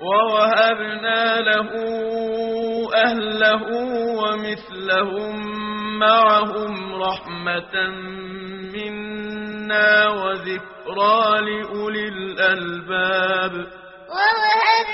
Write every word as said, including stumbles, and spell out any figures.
ووهبنا له أهله ومثلهم معهم رحمة منا وذكرى لأولي الألباب. ووهبنا